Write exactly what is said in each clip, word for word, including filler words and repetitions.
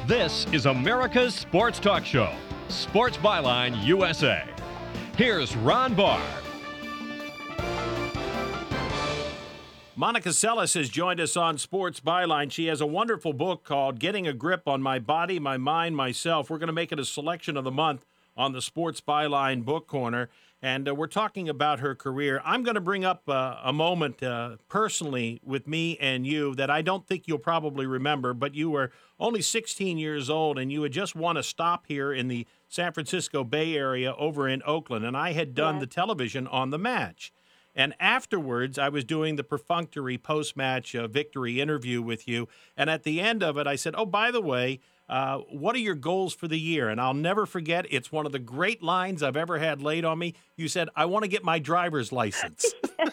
This is America's Sports Talk Show, Sports Byline U S A. Here's Ron Barr. Monica Seles has joined us on Sports Byline. She has a wonderful book called Getting a Grip on My Body, My Mind, Myself. We're going to make it a selection of the month on the Sports Byline Book Corner, and uh, we're talking about her career. I'm going to bring up uh, a moment uh, personally with me and you that I don't think you'll probably remember, but you were only sixteen years old, and you had just won a stop here in the San Francisco Bay Area over in Oakland, and I had done Yes. the television on the match. And afterwards, I was doing the perfunctory post-match uh, victory interview with you. And at the end of it, I said, oh, by the way, uh, what are your goals for the year? And I'll never forget, it's one of the great lines I've ever had laid on me. You said, I want to get my driver's license. Because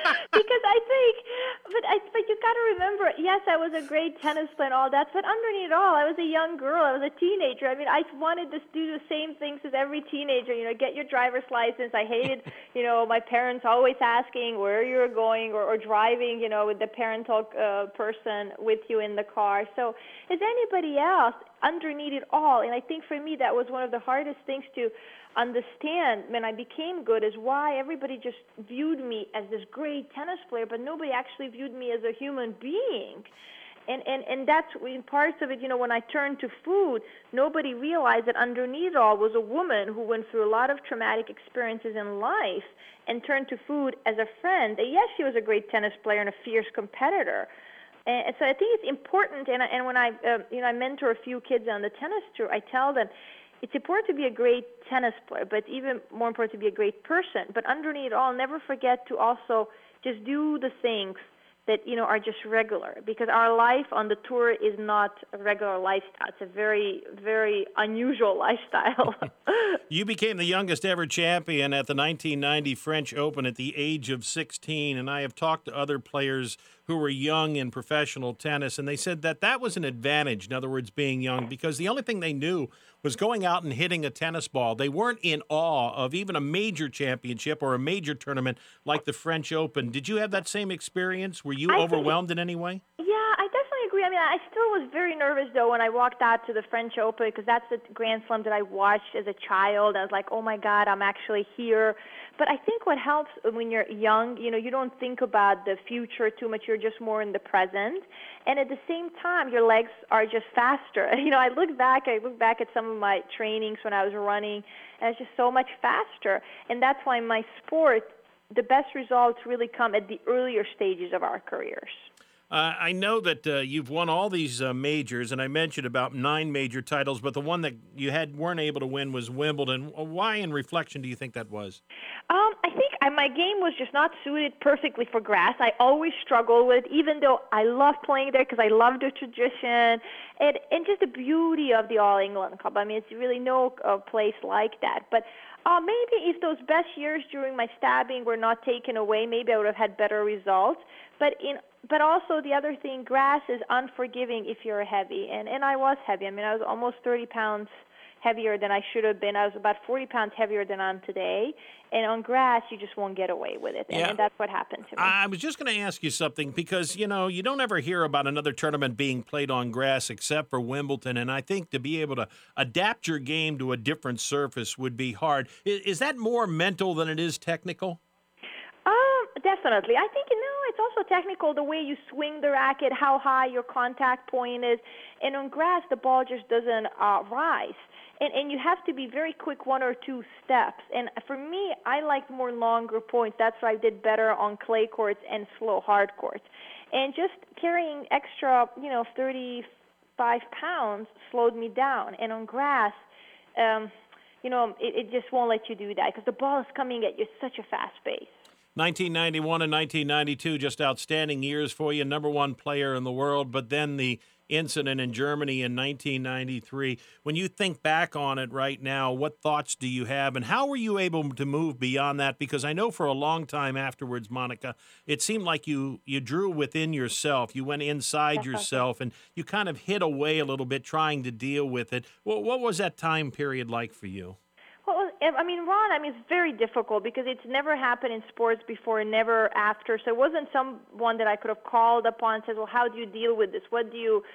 I think, but I, but you got to remember, yes, I was a great tennis player and all that, but underneath it all, I was a young girl. I was a teenager. I mean, I wanted to do the same things as every teenager, you know, get your driver's license. I hated, you know, my parents always asking where you were going or, or driving, you know, with the parental uh, person with you in the car. So as anybody else, underneath it all, and I think for me that was one of the hardest things to understand when I became good, is why everybody just viewed me as this great tennis player, but nobody actually viewed me as a human being. And, and, and that's in parts of it, you know, when I turned to food, nobody realized that underneath it all was a woman who went through a lot of traumatic experiences in life and turned to food as a friend. And yes, she was a great tennis player and a fierce competitor. And so I think it's important, and, I, and when I, uh, you know, I mentor a few kids on the tennis tour, I tell them, it's important to be a great tennis player, but even more important to be a great person. But underneath it all, never forget to also just do the things that, you know, are just regular, because our life on the tour is not a regular lifestyle. It's a very, very unusual lifestyle. You became the youngest ever champion at the nineteen ninety French Open at the age of sixteen, and I have talked to other players who were young in professional tennis, and they said that that was an advantage, in other words, being young, because the only thing they knew was going out and hitting a tennis ball. They weren't in awe of even a major championship or a major tournament like the French Open. Did you have that same experience? Were you I overwhelmed think, in any way? Yeah, I definitely agree. I mean, I still was very nervous, though, when I walked out to the French Open, because that's the Grand Slam that I watched as a child. I was like, oh, my God, I'm actually here. But I think what helps when you're young, you know, you don't think about the future too much. You're just more in the present. And at the same time, your legs are just faster. You know, I look back, I look back at some of my trainings when I was running, and it's just so much faster. And that's why in my sport, the best results really come at the earlier stages of our careers. Uh, I know that uh, you've won all these uh, majors, and I mentioned about nine major titles, but the one that you had weren't able to win was Wimbledon. Why, in reflection, do you think that was? Um, I think I, my game was just not suited perfectly for grass. I always struggled with it, even though I love playing there because I love the tradition and, and just the beauty of the All England Club. I mean, it's really no uh, place like that. But uh, maybe if those best years during my stabbing were not taken away, maybe I would have had better results. But in But also the other thing, grass is unforgiving if you're heavy, and, and I was heavy. I mean, I was almost thirty pounds heavier than I should have been. I was about forty pounds heavier than I'm today, and on grass, you just won't get away with it, and, Yeah. and that's what happened to me. I was just going to ask you something because, you know, you don't ever hear about another tournament being played on grass except for Wimbledon, and I think to be able to adapt your game to a different surface would be hard. Is, is that more mental than it is technical? Um, definitely. I think, you know, it's also technical, the way you swing the racket, how high your contact point is. And on grass, the ball just doesn't uh, rise. And, and you have to be very quick one or two steps. And for me, I like more longer points. That's why I did better on clay courts and slow hard courts. And just carrying extra, you know, thirty-five pounds slowed me down. And on grass, um, you know, it, it just won't let you do that because the ball is coming at you at such a fast pace. nineteen ninety-one and nineteen ninety-two, just outstanding years for you, number one player in the world, but then the incident in Germany in nineteen ninety-three. When you think back on it right now, what thoughts do you have, and how were you able to move beyond that? Because I know for a long time afterwards, Monica, it seemed like you, you drew within yourself. You went inside That's yourself, okay. and you kind of hid away a little bit trying to deal with it. Well, what was that time period like for you? Well, I mean, Ron, I mean, it's very difficult because it's never happened in sports before and never after. So it wasn't someone that I could have called upon and said, well, how do you deal with this? What do you,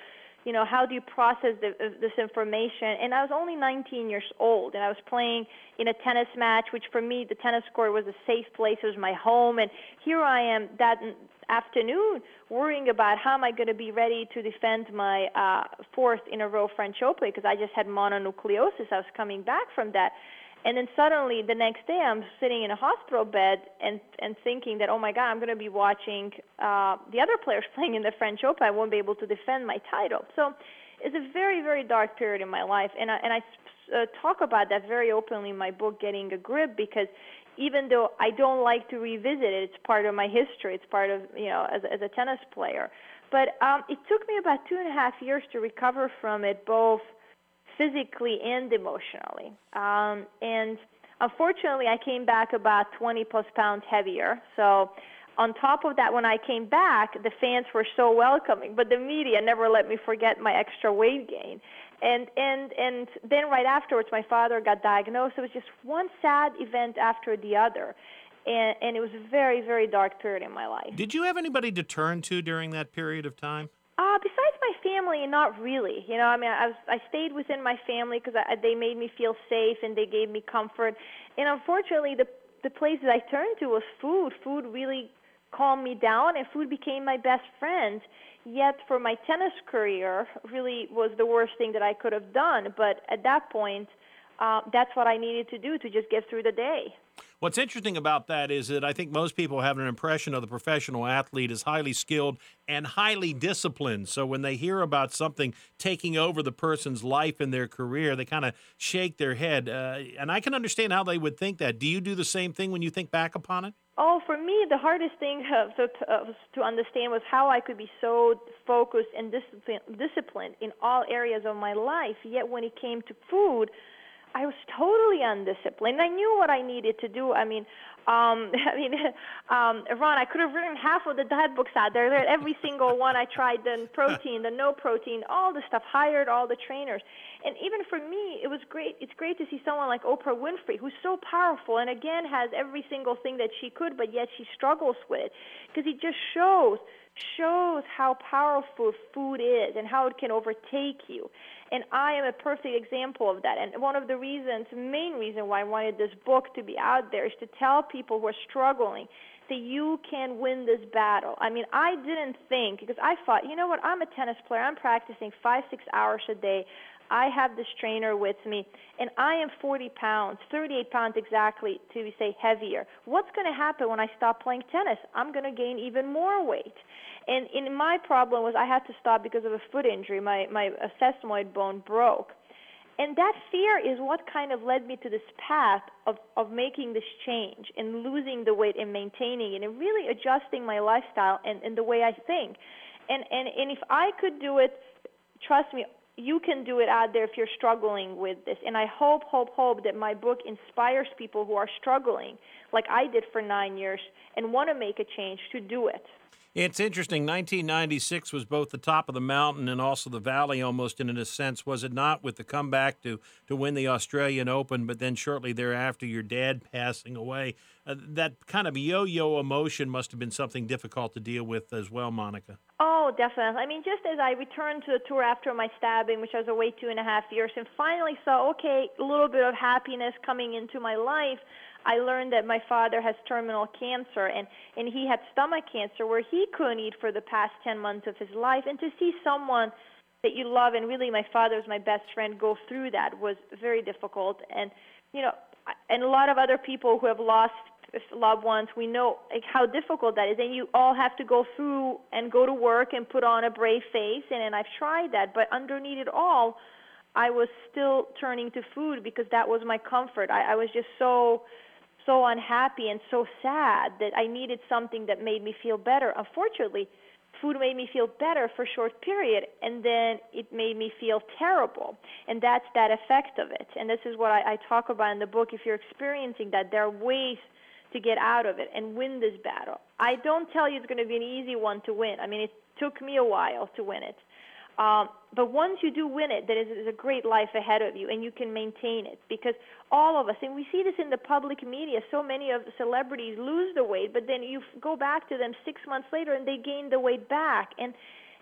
you know, how do you process the, uh, this information? And I was only nineteen years old, and I was playing in a tennis match, which for me, the tennis court was a safe place. It was my home. And here I am that afternoon worrying about how am I going to be ready to defend my uh, fourth in a row French Open, because I just had mononucleosis. I was coming back from that. And then suddenly the next day I'm sitting in a hospital bed and, and thinking that, oh, my God, I'm going to be watching uh, the other players playing in the French Open. I won't be able to defend my title. So it's a very, very dark period in my life. And I, and I uh, talk about that very openly in my book, Getting a Grip, because even though I don't like to revisit it, it's part of my history. It's part of, you know, as, as a tennis player. But um, it took me about two and a half years to recover from it, both physically and emotionally. Um, and unfortunately, I came back about twenty plus pounds heavier. So on top of that, when I came back, the fans were so welcoming, but the media never let me forget my extra weight gain. And, and, and then right afterwards, my father got diagnosed. It was just one sad event after the other. And, and it was a very, very dark period in my life. Did you have anybody to turn to during that period of time? Uh, besides my family, not really. You know, I mean, I was I stayed within my family because they made me feel safe and they gave me comfort. And unfortunately, the the places I turned to was food. Food really calmed me down, and food became my best friend. Yet, for my tennis career, really was the worst thing that I could have done. But at that point, uh, that's what I needed to do to just get through the day. What's interesting about that is that I think most people have an impression of the professional athlete as highly skilled and highly disciplined. So when they hear about something taking over the person's life and their career, they kind of shake their head. Uh, and I can understand how they would think that. Do you do the same thing when you think back upon it? Oh, for me, the hardest thing uh, to, uh, to understand was how I could be so focused and discipline, disciplined in all areas of my life. Yet when it came to food, I was totally undisciplined. I knew what I needed to do. I mean, um, I mean, um, Ron, I could have written half of the diet books out there. Every single one I tried, the protein, the no protein, all the stuff, hired all the trainers. And even for me, it was great. It's great to see someone like Oprah Winfrey, who's so powerful and, again, has every single thing that she could, but yet she struggles with it, because it just shows shows how powerful food is and how it can overtake you. And I am a perfect example of that. And one of the reasons, main reason why I wanted this book to be out there is to tell people who are struggling that you can win this battle. I mean, I didn't think, because I thought, you know what, I'm a tennis player. I'm practicing five, six hours a day. I have this trainer with me, and I am forty pounds, thirty-eight pounds exactly to say heavier. What's going to happen when I stop playing tennis? I'm going to gain even more weight. And in my problem was I had to stop because of a foot injury. My, my sesamoid bone broke. And that fear is what kind of led me to this path of, of making this change and losing the weight and maintaining it and really adjusting my lifestyle and, and the way I think. And, and, and if I could do it, trust me, you can do it out there if you're struggling with this. And I hope, hope, hope that my book inspires people who are struggling, like I did for nine years, and want to make a change to do it. It's interesting. nineteen ninety-six was both the top of the mountain and also the valley, almost in a sense, was it not, with the comeback to, to win the Australian Open, but then shortly thereafter your dad passing away. Uh, that kind of yo-yo emotion must have been something difficult to deal with as well, Monica. Oh, definitely. I mean, just as I returned to the tour after my stabbing, which I was away two and a half years, and finally saw, okay, a little bit of happiness coming into my life, I learned that my father has terminal cancer, and, and he had stomach cancer where he couldn't eat for the past ten months of his life. And to see someone that you love, and really my father was my best friend, go through that was very difficult. And, you know, and a lot of other people who have lost loved ones, we know like how difficult that is. And you all have to go through and go to work and put on a brave face, and, and I've tried that. But underneath it all, I was still turning to food because that was my comfort. I, I was just so... so unhappy and so sad that I needed something that made me feel better. Unfortunately, food made me feel better for a short period, and then it made me feel terrible. And that's that effect of it. And this is what I, I talk about in the book. If you're experiencing that, there are ways to get out of it and win this battle. I don't tell you it's going to be an easy one to win. I mean, it took me a while to win it. Um, but once you do win it, there is, is a great life ahead of you, and you can maintain it. Because all of us, and we see this in the public media, so many of the celebrities lose the weight, but then you go back to them six months later, and they gain the weight back. And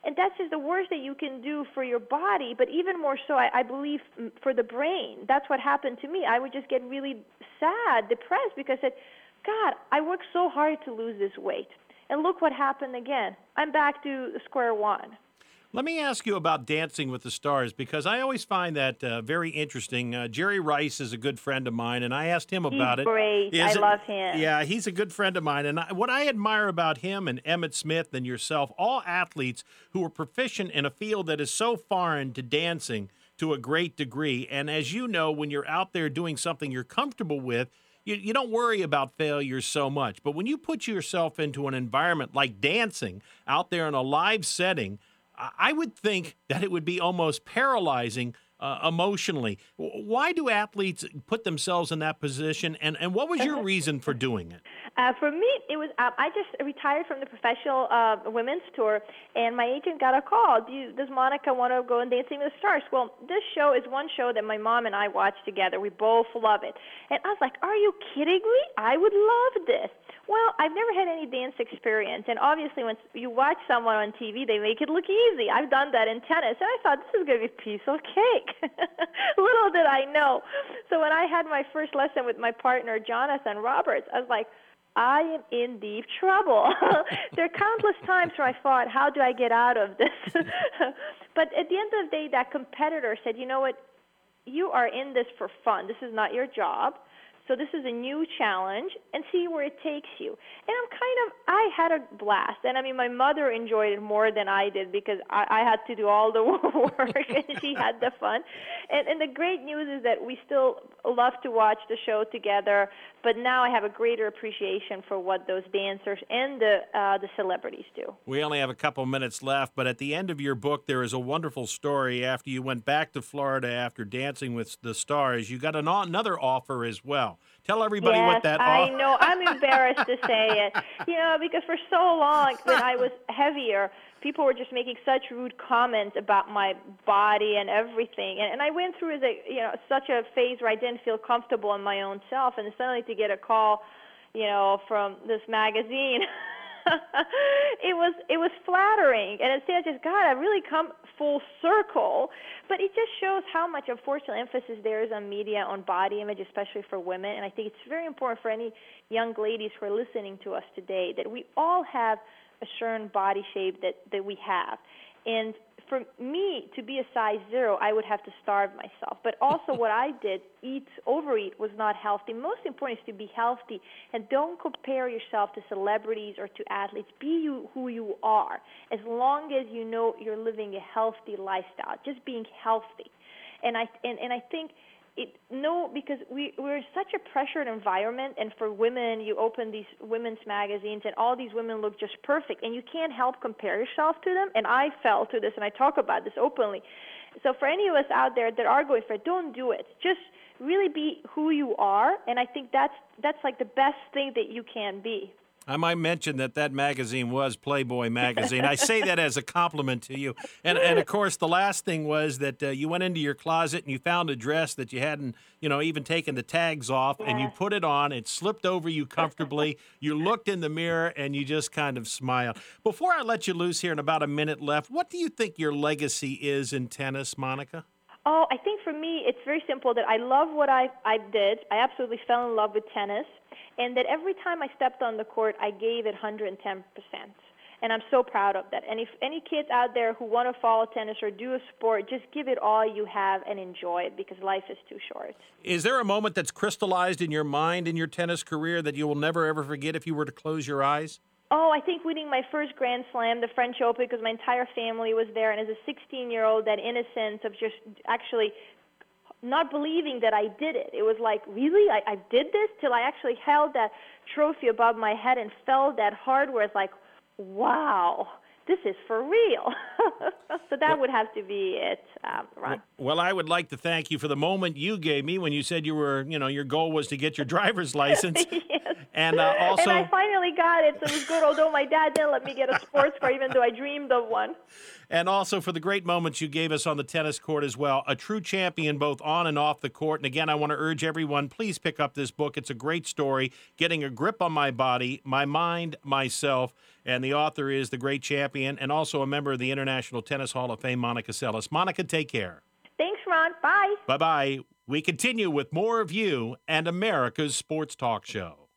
And that's just the worst that you can do for your body, but even more so, I, I believe, for the brain. That's what happened to me. I would just get really sad, depressed, because I said, God, I worked so hard to lose this weight. And look what happened again. I'm back to square one. Let me ask you about Dancing with the Stars, because I always find that uh, very interesting. Uh, Jerry Rice is a good friend of mine, and I asked him about He's it. great. Is I it- love him. Yeah, he's a good friend of mine. And I, what I admire about him and Emmett Smith and yourself, all athletes who are proficient in a field that is so foreign to dancing to a great degree. And as you know, when you're out there doing something you're comfortable with, you, you don't worry about failures so much. But when you put yourself into an environment like dancing out there in a live setting, I would think that it would be almost paralyzing uh, emotionally. Why do athletes put themselves in that position, and, and what was your reason for doing it? Uh, for me, it was uh, I just retired from the professional uh, women's tour, and my agent got a call. Do you, does Monica want to go on Dancing with the Stars? Well, this show is one show that my mom and I watch together. We both love it. And I was like, are you kidding me? I would love this. Well, I've never had any dance experience, and obviously when you watch someone on T V, they make it look easy. I've done that in tennis, and I thought, this is going to be a piece of cake. Little did I know. So when I had my first lesson with my partner, Jonathan Roberts, I was like, I am in deep trouble. There are countless times where I thought, how do I get out of this? But at the end of the day, that competitor said, you know what, you are in this for fun. This is not your job. So this is a new challenge, and see where it takes you. And I'm kind of, I had a blast. And I mean, my mother enjoyed it more than I did, because I, I had to do all the work, and she had the fun. And, and the great news is that we still love to watch the show together, but now I have a greater appreciation for what those dancers and the, uh, the celebrities do. We only have a couple minutes left, but at the end of your book, there is a wonderful story. After you went back to Florida after Dancing with the Stars, you got an, another offer as well. Tell everybody yes, what that I offer. know. I'm embarrassed to say it. You know, because for so long when I was heavier, people were just making such rude comments about my body and everything. And, and I went through the, you know, such a phase where I didn't feel comfortable in my own self. And suddenly to get a call, you know, from this magazine, it was it was flattering. And instead I just, God, I've really come full circle. But it just shows how much, unfortunately, emphasis there is on media, on body image, especially for women. And I think it's very important for any young ladies who are listening to us today that we all have a certain body shape that, that we have. And for me to be a size zero, I would have to starve myself. But also what I did, eat, overeat, was not healthy. Most important is to be healthy. And don't compare yourself to celebrities or to athletes. Be you who you are, as long as you know you're living a healthy lifestyle, just being healthy. And I, and, and I think... It, no, because we, we're in such a pressured environment, and for women, you open these women's magazines, and all these women look just perfect, and you can't help compare yourself to them, and I fell to this, and I talk about this openly. So for any of us out there that are going for it, don't do it. Just really be who you are, and I think that's, that's like the best thing that you can be. I might mention that that magazine was Playboy magazine. I say that as a compliment to you. And, and of course, the last thing was that uh, you went into your closet and you found a dress that you hadn't, you know, even taken the tags off, Yes. and you put it on. It slipped over you comfortably. You looked in the mirror and you just kind of smiled. Before I let you loose here in about a minute left, what do you think your legacy is in tennis, Monica? Oh, I think for me, it's very simple that I love what I, I did. I absolutely fell in love with tennis. And that every time I stepped on the court, I gave it one hundred ten percent. And I'm so proud of that. And if any kids out there who want to follow tennis or do a sport, just give it all you have and enjoy it, because life is too short. Is there a moment that's crystallized in your mind in your tennis career that you will never, ever forget if you were to close your eyes? Oh, I think winning my first Grand Slam, the French Open, because my entire family was there. And as a sixteen-year-old, that innocence of just actually not believing that I did it. It was like, really? I, I did this? Till I actually held that trophy above my head and felt that hardware. It's like, wow, this is for real. So that well, would have to be it, um, Ron. Well, I would like to thank you for the moment you gave me when you said you were, you know, your goal was to get your driver's license. Yes. And uh, also, and I finally got it, so it was good, although my dad didn't let me get a sports car, even though I dreamed of one. And also for the great moments you gave us on the tennis court as well. A true champion both on and off the court. And again, I want to urge everyone, please pick up this book. It's a great story, Getting a Grip on My Body, My Mind, Myself. And the author is the great champion and also a member of the International Tennis Hall of Fame, Monica Seles. Monica, take care. Thanks, Ron. Bye. Bye-bye. We continue with more of you and America's Sports Talk Show.